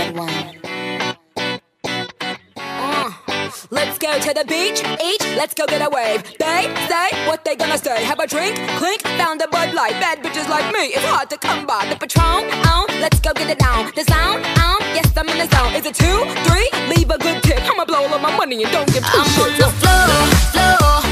one. Let's go to the beach, let's go get a wave. They say what they gonna say. Have a drink, clink, found a Bud Light. Bad bitches like me, it's hard to come by. The Patron, let's go get it down. The sound, yes I'm in the zone. Is it 2, 3? Leave a good tip. I'ma blow all of my money and don't give two shits. I'm on the floor, floor.